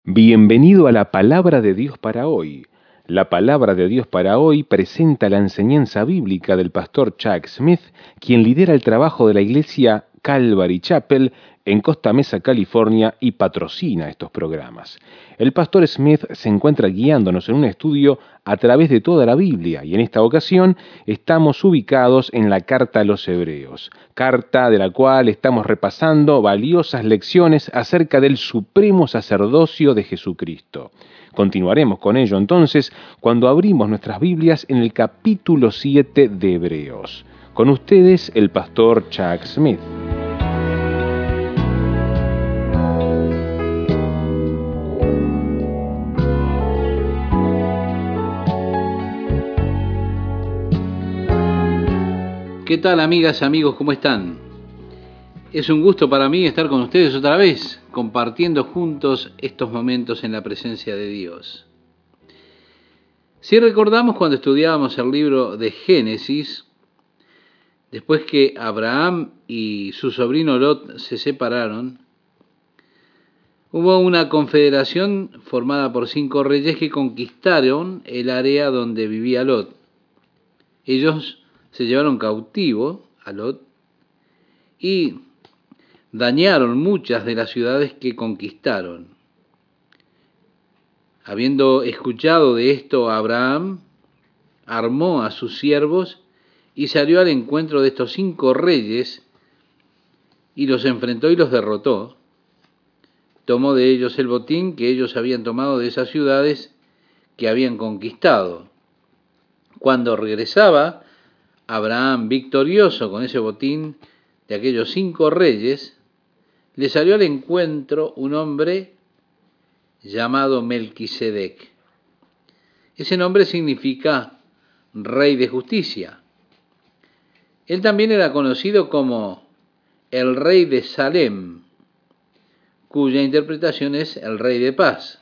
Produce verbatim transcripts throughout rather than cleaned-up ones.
Bienvenido a la Palabra de Dios para hoy. La Palabra de Dios para hoy presenta la enseñanza bíblica del pastor Chuck Smith, quien lidera el trabajo de la iglesia Calvary Chapel en Costa Mesa, California, y patrocina estos programas. El pastor Smith se encuentra guiándonos en un estudio a través de toda la Biblia, y en esta ocasión estamos ubicados en la Carta a los Hebreos, carta de la cual estamos repasando valiosas lecciones acerca del supremo sacerdocio de Jesucristo. Continuaremos con ello entonces cuando abrimos nuestras Biblias en el capítulo siete de Hebreos. Con ustedes el pastor Chuck Smith. ¿Qué tal, amigas y amigos? ¿Cómo están? Es un gusto para mí estar con ustedes otra vez, compartiendo juntos estos momentos en la presencia de Dios. Si recordamos cuando estudiábamos el libro de Génesis, después que Abraham y su sobrino Lot se separaron, hubo una confederación formada por cinco reyes que conquistaron el área donde vivía Lot. Ellos se llevaron cautivo a Lot y dañaron muchas de las ciudades que conquistaron. Habiendo escuchado de esto, Abraham armó a sus siervos y salió al encuentro de estos cinco reyes y los enfrentó y los derrotó. Tomó de ellos el botín que ellos habían tomado de esas ciudades que habían conquistado. Cuando regresaba Abraham victorioso con ese botín de aquellos cinco reyes, le salió al encuentro un hombre llamado Melquisedec. Ese nombre significa rey de justicia. Él también era conocido como el rey de Salem, cuya interpretación es el rey de paz.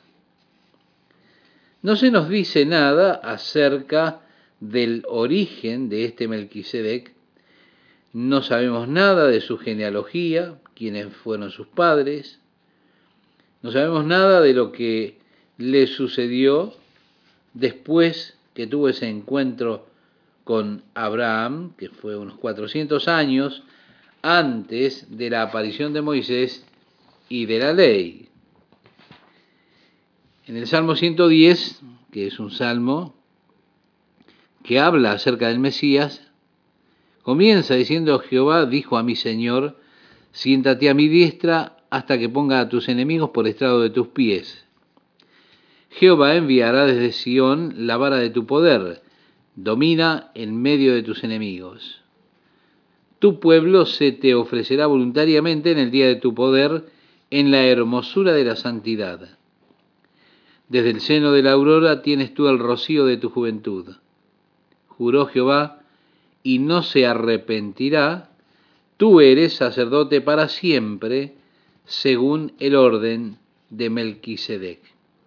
No se nos dice nada acerca del origen de este Melquisedec. No sabemos nada de su genealogía, quiénes fueron sus padres. No sabemos nada de lo que le sucedió después que tuvo ese encuentro con Abraham, que fue unos cuatrocientos años antes de la aparición de Moisés y de la ley. En el Salmo ciento diez, que es un salmo que habla acerca del Mesías, comienza diciendo: Jehová dijo a mi Señor, siéntate a mi diestra hasta que ponga a tus enemigos por estrado de tus pies. Jehová enviará desde Sión la vara de tu poder, domina en medio de tus enemigos. Tu pueblo se te ofrecerá voluntariamente en el día de tu poder, en la hermosura de la santidad. Desde el seno de la aurora tienes tú el rocío de tu juventud. Juró Jehová, y no se arrepentirá, tú eres sacerdote para siempre, según el orden de Melquisedec.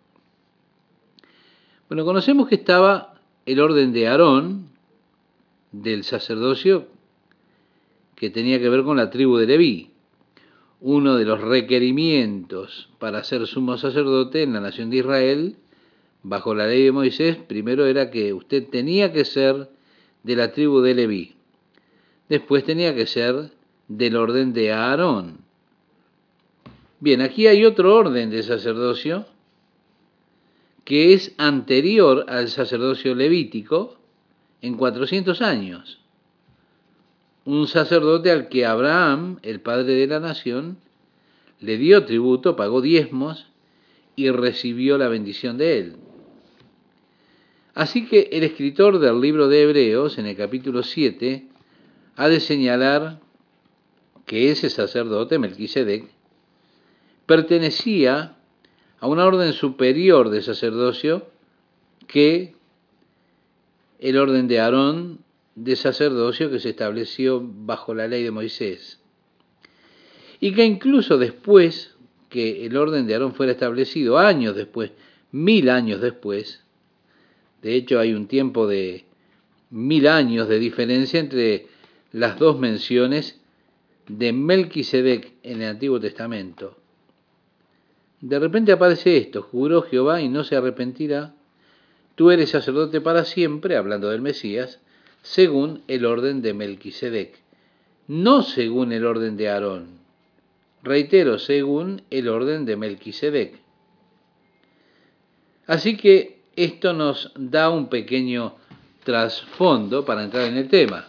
Bueno, conocemos que estaba el orden de Aarón, del sacerdocio, que tenía que ver con la tribu de Leví. Uno de los requerimientos para ser sumo sacerdote en la nación de Israel, bajo la ley de Moisés, primero era que usted tenía que ser de la tribu de Leví. Después tenía que ser del orden de Aarón. Bien, aquí hay otro orden de sacerdocio que es anterior al sacerdocio levítico en cuatrocientos años. Un sacerdote al que Abraham, el padre de la nación, le dio tributo, pagó diezmos y recibió la bendición de él. Así que el escritor del libro de Hebreos, en el capítulo siete, ha de señalar que ese sacerdote, Melquisedec, pertenecía a una orden superior de sacerdocio que el orden de Aarón de sacerdocio que se estableció bajo la ley de Moisés. Y que incluso después que el orden de Aarón fuera establecido, años después, mil años después, de hecho hay un tiempo de mil años de diferencia entre las dos menciones de Melquisedec en el Antiguo Testamento. de repente aparece esto: juró Jehová y no se arrepentirá, tú eres sacerdote para siempre, hablando del Mesías, según el orden de Melquisedec, no según el orden de Aarón. Reitero, según el orden de Melquisedec. Así que esto nos da un pequeño trasfondo para entrar en el tema.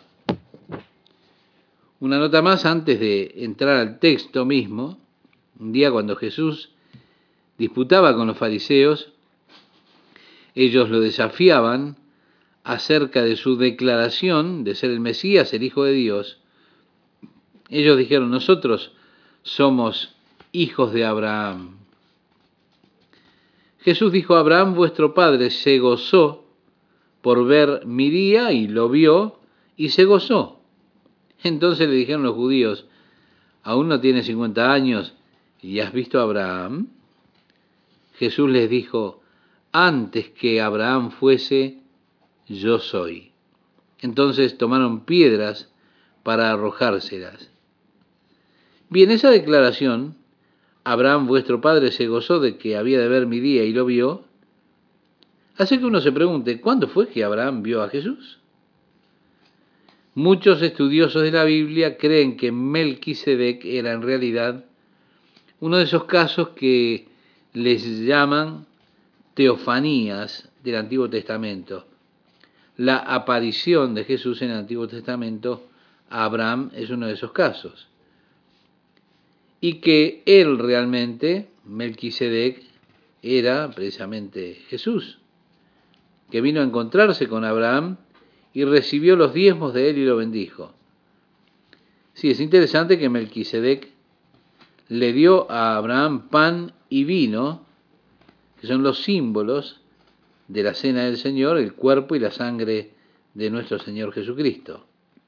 Una nota más antes de entrar al texto mismo. Un día cuando Jesús disputaba con los fariseos, ellos lo desafiaban acerca de su declaración de ser el Mesías, el Hijo de Dios. Ellos dijeron: nosotros somos hijos de Abraham. Jesús dijo: Abraham vuestro padre se gozó por ver mi día, y lo vio y se gozó. Entonces le dijeron los judíos: ¿aún no tienes cincuenta años y has visto a Abraham? Jesús les dijo: antes que Abraham fuese, yo soy. Entonces tomaron piedras para arrojárselas. Bien, esa declaración, Abraham vuestro padre se gozó de que había de ver mi día y lo vio, hace que uno se pregunte: ¿cuándo fue que Abraham vio a Jesús? Muchos estudiosos de la Biblia creen que Melquisedec era en realidad uno de esos casos que les llaman teofanías del Antiguo Testamento. La aparición de Jesús en el Antiguo Testamento a Abraham es uno de esos casos. Y que él realmente, Melquisedec, era precisamente Jesús, que vino a encontrarse con Abraham y recibió los diezmos de él y lo bendijo. Sí, es interesante que Melquisedec le dio a Abraham pan y vino, que son los símbolos de la cena del Señor, el cuerpo y la sangre de nuestro Señor Jesucristo.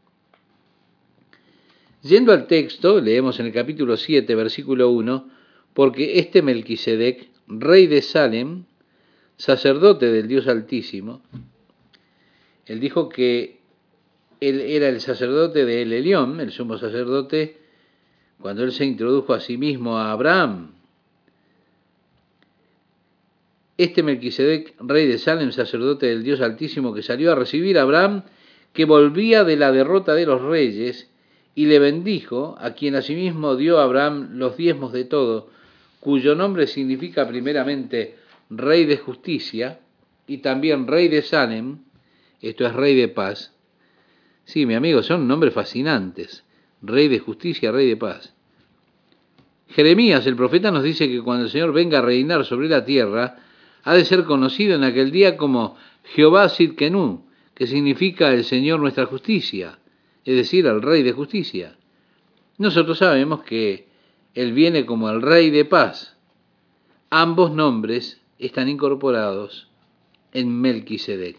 Yendo al texto, leemos en el capítulo siete, versículo uno, porque este Melquisedec, rey de Salem, sacerdote del Dios Altísimo, él dijo que él era el sacerdote de El Elión, el sumo sacerdote, cuando él se introdujo a sí mismo a Abraham. Este Melquisedec, rey de Salem, sacerdote del Dios Altísimo, que salió a recibir a Abraham, que volvía de la derrota de los reyes, y le bendijo, a quien asimismo dio a Abraham los diezmos de todo, cuyo nombre significa primeramente rey de justicia, y también rey de Salem, esto es rey de paz. Sí, mi amigo, son nombres fascinantes, rey de justicia, rey de paz. Jeremías, el profeta, nos dice que cuando el Señor venga a reinar sobre la tierra, ha de ser conocido en aquel día como Jehová Sidkenu, que significa el Señor nuestra justicia, es decir, el Rey de justicia. Nosotros sabemos que Él viene como el Rey de paz. Ambos nombres están incorporados en Melquisedec.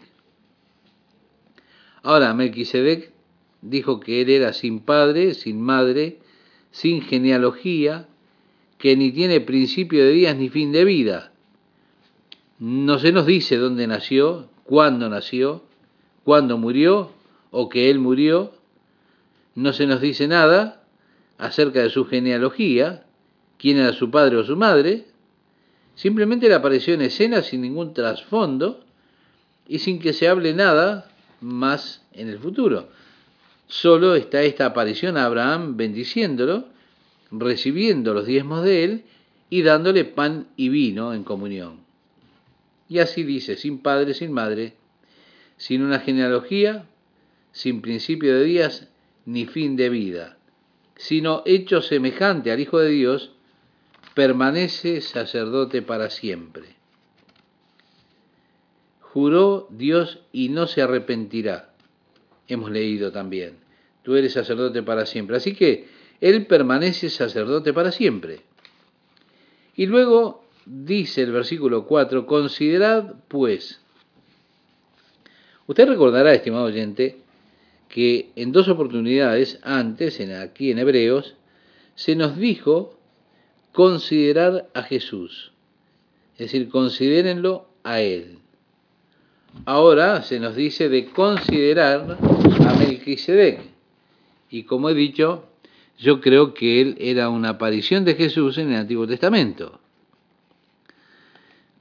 Ahora, Melquisedec dijo que él era sin padre, sin madre, sin genealogía, que ni tiene principio de días ni fin de vida. No se nos dice dónde nació, cuándo nació, cuándo murió o que él murió. No se nos dice nada acerca de su genealogía, quién era su padre o su madre. Simplemente él apareció en escena sin ningún trasfondo y sin que se hable nada más en el futuro. Solo está esta aparición a Abraham bendiciéndolo, recibiendo los diezmos de él y dándole pan y vino en comunión. Y así dice: sin padre, sin madre, sin una genealogía, sin principio de días ni fin de vida, sino hecho semejante al Hijo de Dios, permanece sacerdote para siempre. Juró Dios y no se arrepentirá. Hemos leído también: tú eres sacerdote para siempre. Así que Él permanece sacerdote para siempre. Y luego dice el versículo cuatro: considerad pues. Usted recordará, estimado oyente, que en dos oportunidades antes, en, aquí en Hebreos, se nos dijo considerar a Jesús. Es decir, considérenlo a Él. Ahora se nos dice de considerar a Melquisedec. Y como he dicho, yo creo que él era una aparición de Jesús en el Antiguo Testamento.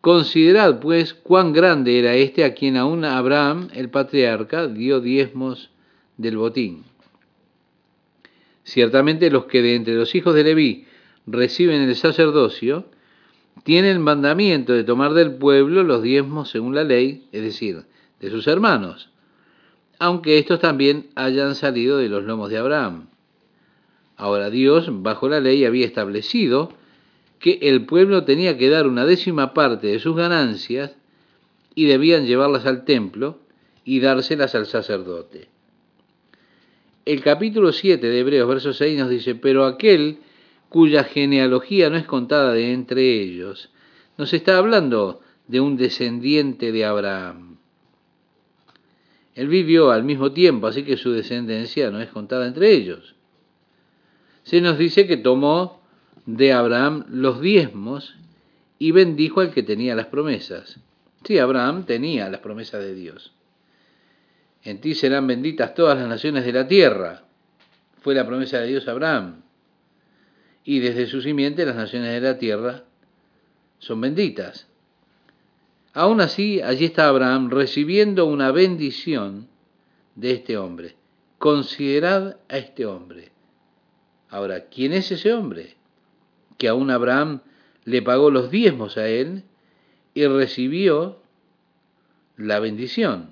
Considerad, pues, cuán grande era este a quien aún Abraham, el patriarca, dio diezmos del botín. Ciertamente los que de entre los hijos de Leví reciben el sacerdocio, tienen mandamiento de tomar del pueblo los diezmos según la ley, es decir, de sus hermanos, aunque estos también hayan salido de los lomos de Abraham. Ahora Dios, bajo la ley, había establecido que el pueblo tenía que dar una décima parte de sus ganancias y debían llevarlas al templo y dárselas al sacerdote. El capítulo siete de Hebreos, verso seis, nos dice, pero aquel cuya genealogía no es contada de entre ellos, nos está hablando de un descendiente de Abraham. Él vivió al mismo tiempo, así que su descendencia no es contada entre ellos. Se nos dice que tomó de Abraham los diezmos y bendijo al que tenía las promesas. Sí, Abraham tenía las promesas de Dios. En ti serán benditas todas las naciones de la tierra. Fue la promesa de Dios a Abraham. Y desde su simiente las naciones de la tierra son benditas. Aún así, allí está Abraham recibiendo una bendición de este hombre. Considerad a este hombre. Ahora, ¿quién es ese hombre? Que aún Abraham le pagó los diezmos a él y recibió la bendición.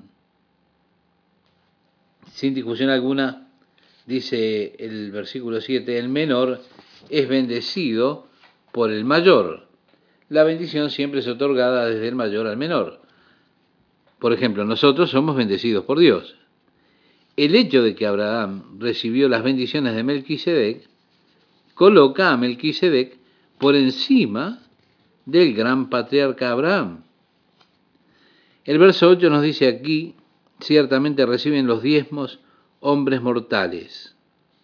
Sin discusión alguna, dice el versículo siete, el menor es bendecido por el mayor. La bendición siempre es otorgada desde el mayor al menor. Por ejemplo, nosotros somos bendecidos por Dios. El hecho de que Abraham recibió las bendiciones de Melquisedec coloca a Melquisedec por encima del gran patriarca Abraham. El verso ocho nos dice aquí, ciertamente reciben los diezmos hombres mortales.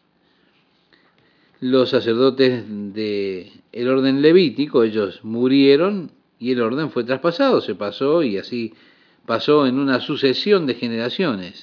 Los sacerdotes del orden levítico, ellos murieron y el orden fue traspasado, se pasó y así pasó en una sucesión de generaciones.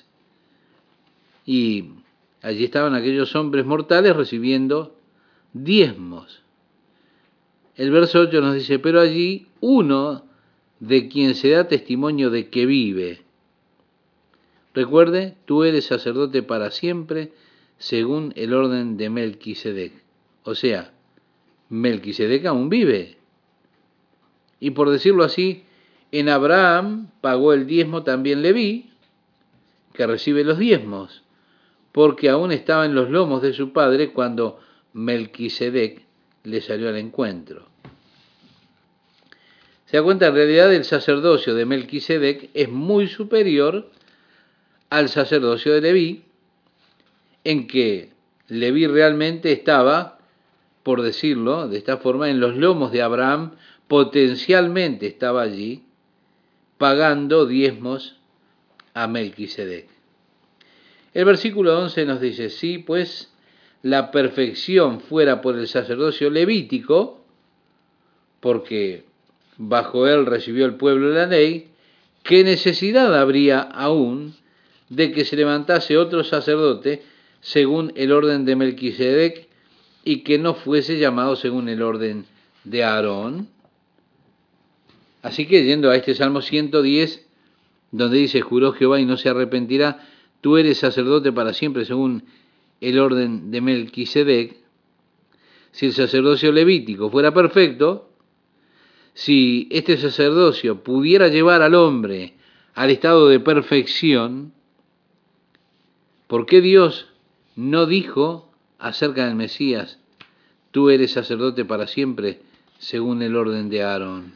Y allí estaban aquellos hombres mortales recibiendo diezmos. El verso ocho nos dice, pero allí uno de quien se da testimonio de que vive. Recuerde, tú eres sacerdote para siempre, según el orden de Melquisedec. O sea, Melquisedec aún vive. Y por decirlo así, en Abraham pagó el diezmo también Leví, que recibe los diezmos, porque aún estaba en los lomos de su padre cuando Melquisedec le salió al encuentro. Se da cuenta, en realidad el sacerdocio de Melquisedec es muy superior al sacerdocio de Leví, en que Leví realmente estaba, por decirlo de esta forma, en los lomos de Abraham, potencialmente estaba allí, pagando diezmos a Melquisedec. El versículo once nos dice, si pues la perfección fuera por el sacerdocio levítico, porque bajo él recibió el pueblo la ley, ¿qué necesidad habría aún de que se levantase otro sacerdote según el orden de Melquisedec y que no fuese llamado según el orden de Aarón? Así que yendo a este Salmo ciento diez, donde dice, juró Jehová y no se arrepentirá, tú eres sacerdote para siempre según el orden de Melquisedec. Si el sacerdocio levítico fuera perfecto, si este sacerdocio pudiera llevar al hombre al estado de perfección, ¿por qué Dios no dijo acerca del Mesías, tú eres sacerdote para siempre según el orden de Aarón?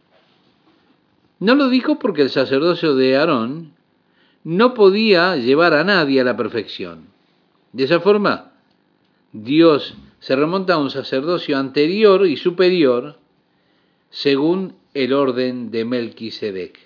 No lo dijo porque el sacerdocio de Aarón no podía llevar a nadie a la perfección. De esa forma, Dios se remonta a un sacerdocio anterior y superior según el orden de Melquisedec.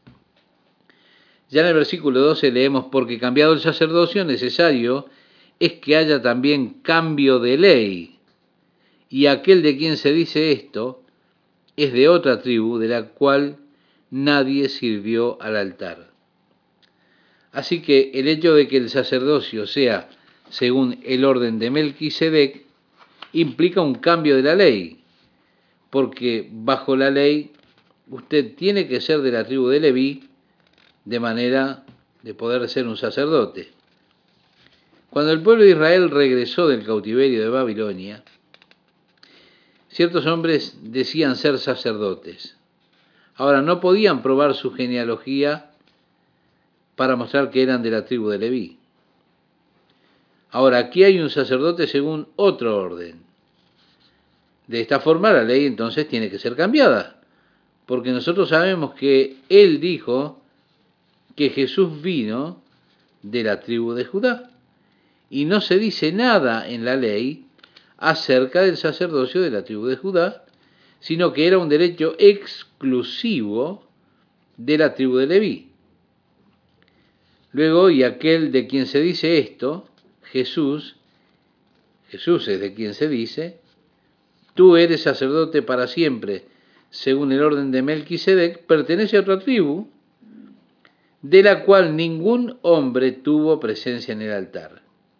Ya en el versículo doce leemos, porque cambiado el sacerdocio necesario es que haya también cambio de ley, y aquel de quien se dice esto es de otra tribu de la cual nadie sirvió al altar. Así que el hecho de que el sacerdocio sea según el orden de Melquisedec implica un cambio de la ley, porque bajo la ley usted tiene que ser de la tribu de Leví de manera de poder ser un sacerdote. Cuando el pueblo de Israel regresó del cautiverio de Babilonia, ciertos hombres decían ser sacerdotes. Ahora, no podían probar su genealogía para mostrar que eran de la tribu de Leví. Ahora, aquí hay un sacerdote según otro orden. De esta forma, la ley entonces tiene que ser cambiada, porque nosotros sabemos que él dijo que Jesús vino de la tribu de Judá, y no se dice nada en la ley acerca del sacerdocio de la tribu de Judá, sino que era un derecho exclusivo de la tribu de Leví. Luego, y aquel de quien se dice esto, Jesús, Jesús es de quien se dice, tú eres sacerdote para siempre, según el orden de Melquisedec, pertenece a otra tribu, de la cual ningún hombre tuvo presencia en el altar.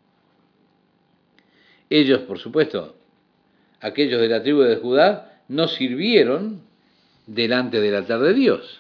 Ellos, por supuesto, aquellos de la tribu de Judá, no sirvieron delante del altar de Dios.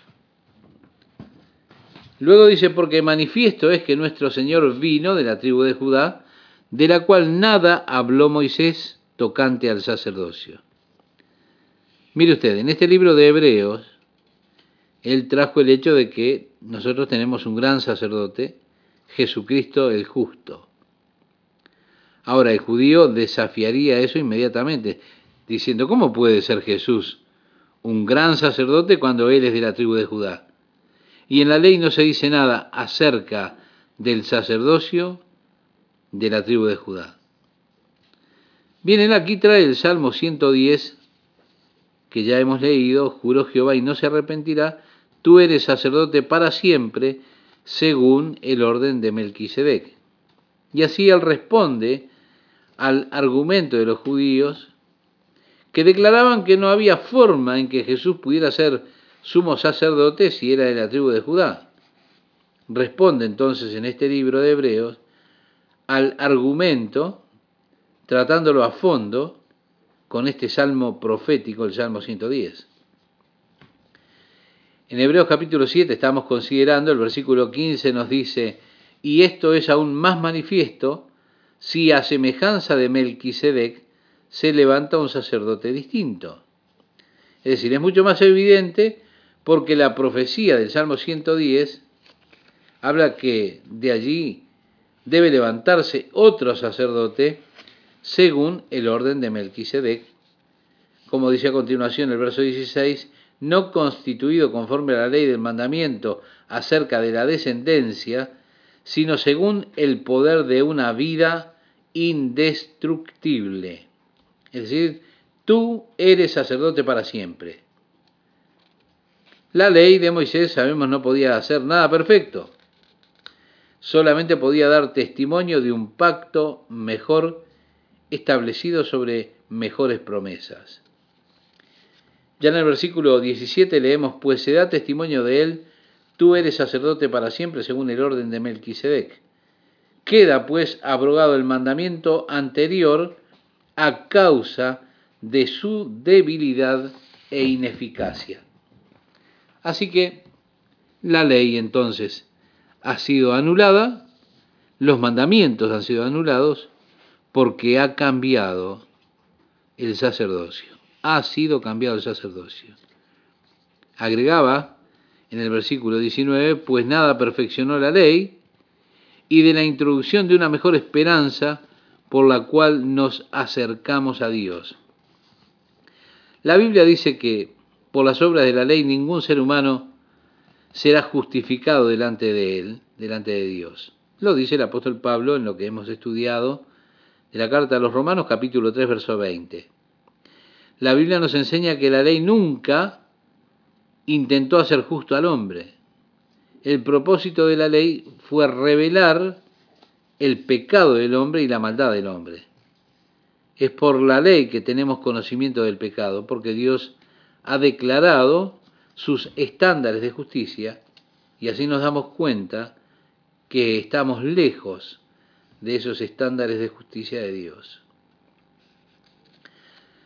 Luego dice, porque manifiesto es que nuestro Señor vino de la tribu de Judá, de la cual nada habló Moisés tocante al sacerdocio. Mire usted, en este libro de Hebreos, él trajo el hecho de que nosotros tenemos un gran sacerdote, Jesucristo el justo. Ahora, el judío desafiaría eso inmediatamente, diciendo, ¿cómo puede ser Jesús un gran sacerdote cuando él es de la tribu de Judá? Y en la ley no se dice nada acerca del sacerdocio de la tribu de Judá. Bien, él aquí trae el Salmo ciento diez, que ya hemos leído, juró Jehová y no se arrepentirá, tú eres sacerdote para siempre, según el orden de Melquisedec. Y así él responde al argumento de los judíos que declaraban que no había forma en que Jesús pudiera ser sumo sacerdote si era de la tribu de Judá. Responde entonces en este libro de Hebreos al argumento, tratándolo a fondo, con este salmo profético, el Salmo ciento diez. En Hebreos capítulo siete estamos considerando, el versículo quince nos dice, y esto es aún más manifiesto si a semejanza de Melquisedec se levanta un sacerdote distinto. Es decir, es mucho más evidente porque la profecía del Salmo ciento diez habla que de allí debe levantarse otro sacerdote según el orden de Melquisedec, como dice a continuación el verso dieciséis, no constituido conforme a la ley del mandamiento acerca de la descendencia, sino según el poder de una vida indestructible. Es decir, tú eres sacerdote para siempre. La ley de Moisés, sabemos, no podía hacer nada perfecto. Solamente podía dar testimonio de un pacto mejor establecido sobre mejores promesas. Ya en el versículo diecisiete leemos, pues se da testimonio de él, tú eres sacerdote para siempre según el orden de Melquisedec. Queda pues abrogado el mandamiento anterior a causa de su debilidad e ineficacia. Así que la ley entonces ha sido anulada, los mandamientos han sido anulados porque ha cambiado el sacerdocio. Ha sido cambiado el sacerdocio. Agregaba en el versículo diecinueve, pues nada perfeccionó la ley, y de la introducción de una mejor esperanza por la cual nos acercamos a Dios. La Biblia dice que por las obras de la ley ningún ser humano será justificado delante de él, delante de Dios. Lo dice el apóstol Pablo en lo que hemos estudiado de la carta a los Romanos, capítulo tres, verso veinte. La Biblia nos enseña que la ley nunca intentó hacer justo al hombre. El propósito de la ley fue revelar el pecado del hombre y la maldad del hombre. Es por la ley que tenemos conocimiento del pecado, porque Dios ha declarado sus estándares de justicia y así nos damos cuenta que estamos lejos de esos estándares de justicia de Dios.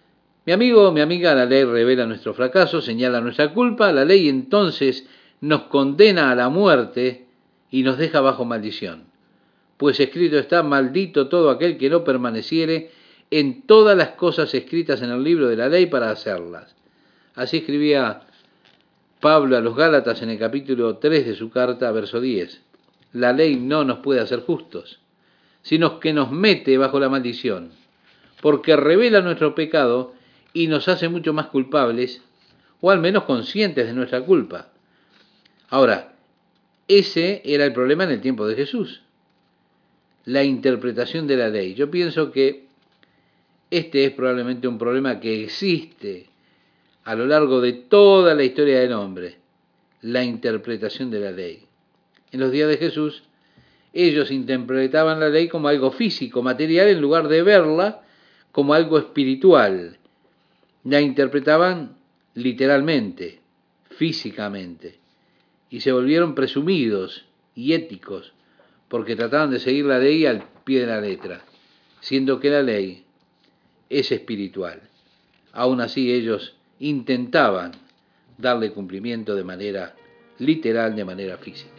Mi amigo, mi amiga, la ley revela nuestro fracaso, señala nuestra culpa, la ley entonces nos condena a la muerte y nos deja bajo maldición. Pues escrito está: maldito todo aquel que no permaneciere en todas las cosas escritas en el libro de la ley para hacerlas. Así escribía Pablo a los Gálatas en el capítulo tres de su carta, verso diez. La ley no nos puede hacer justos, sino que nos mete bajo la maldición, porque revela nuestro pecado y nos hace mucho más culpables, o al menos conscientes de nuestra culpa. Ahora, ese era el problema en el tiempo de Jesús, la interpretación de la ley. Yo pienso que este es probablemente un problema que existe a lo largo de toda la historia del hombre, la interpretación de la ley. En los días de Jesús, ellos interpretaban la ley como algo físico, material, en lugar de verla como algo espiritual. La interpretaban literalmente, físicamente, y se volvieron presumidos y éticos, porque trataban de seguir la ley al pie de la letra, siendo que la ley es espiritual. Aún así ellos intentaban darle cumplimiento de manera literal, de manera física.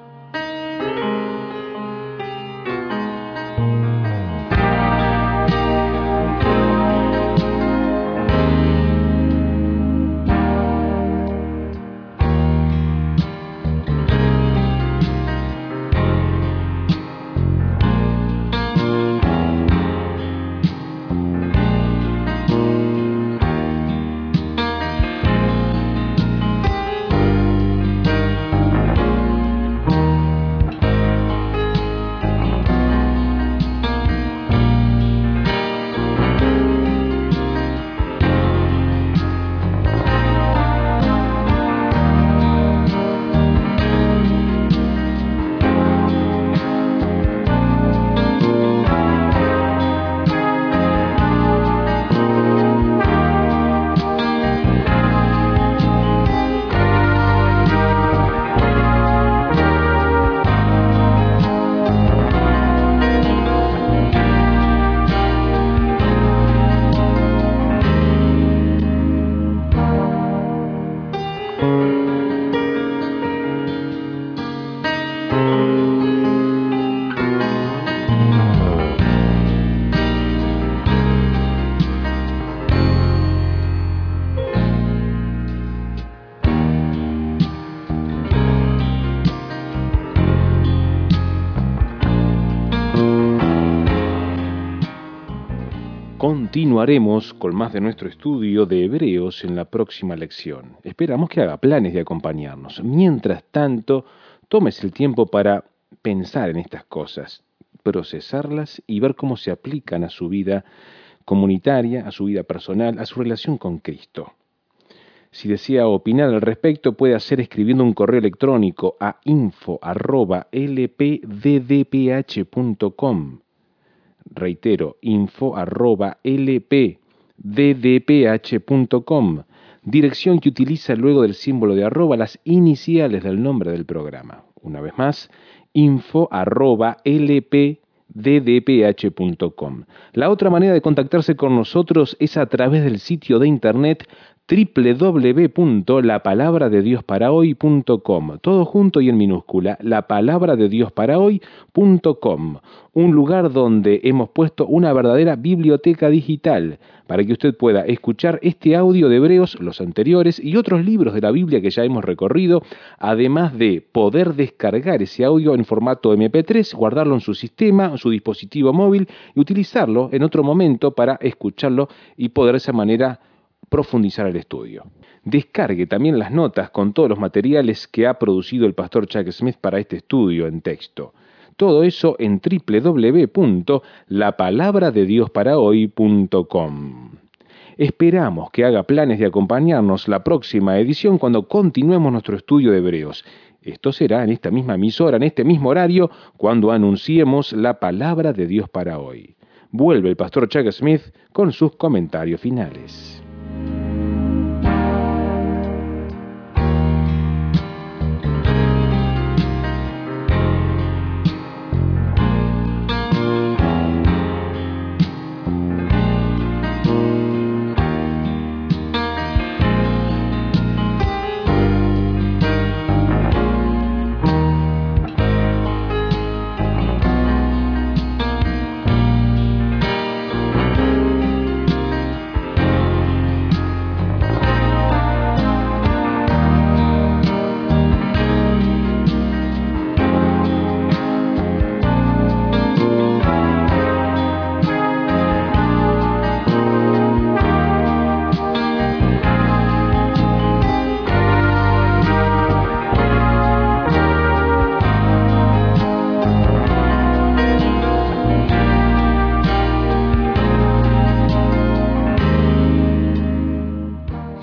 Continuaremos con más de nuestro estudio de Hebreos en la próxima lección. Esperamos que haga planes de acompañarnos. Mientras tanto, tómese el tiempo para pensar en estas cosas, procesarlas y ver cómo se aplican a su vida comunitaria, a su vida personal, a su relación con Cristo. Si desea opinar al respecto, puede hacer escribiendo un correo electrónico a info arroba l p d d p h punto com. Reitero, info arroba l p d d p h punto com, dirección que utiliza luego del símbolo de arroba las iniciales del nombre del programa. Una vez más, info arroba l p d d p h punto com. La otra manera de contactarse con nosotros es a través del sitio de internet doble u doble u doble u punto la palabra de dios para hoy punto com, todo junto y en minúscula, la palabra de dios para hoy punto com, un lugar donde hemos puesto una verdadera biblioteca digital para que usted pueda escuchar este audio de Hebreos, los anteriores y otros libros de la Biblia que ya hemos recorrido, además de poder descargar ese audio en formato eme pe tres, guardarlo en su sistema, en su dispositivo móvil y utilizarlo en otro momento para escucharlo y poder de esa manera profundizar el estudio. Descargue también las notas con todos los materiales que ha producido el pastor Chuck Smith para este estudio en texto. Todo eso en doble u doble u doble u punto la palabra de dios para hoy punto com. Esperamos que haga planes de acompañarnos la próxima edición cuando continuemos nuestro estudio de Hebreos. Esto será en esta misma emisora, en este mismo horario, cuando anunciemos la palabra de Dios para hoy. Vuelve el pastor Chuck Smith con sus comentarios finales.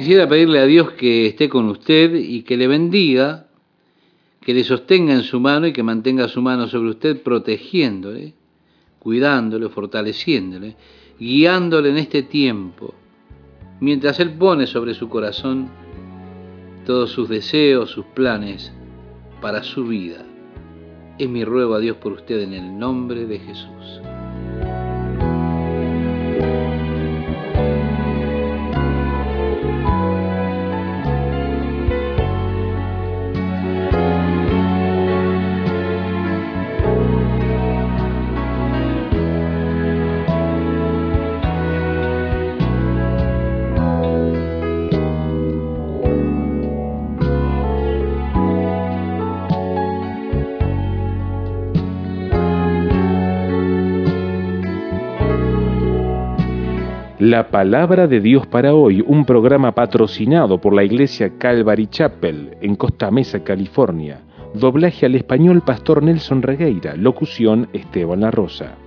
Quisiera pedirle a Dios que esté con usted y que le bendiga, que le sostenga en su mano y que mantenga su mano sobre usted, protegiéndole, cuidándole, fortaleciéndole, guiándole en este tiempo, mientras Él pone sobre su corazón todos sus deseos, sus planes para su vida. Es mi ruego a Dios por usted en el nombre de Jesús. La Palabra de Dios para hoy, un programa patrocinado por la Iglesia Calvary Chapel en Costa Mesa, California. Doblaje al español Pastor Nelson Regueira, locución Esteban La Rosa.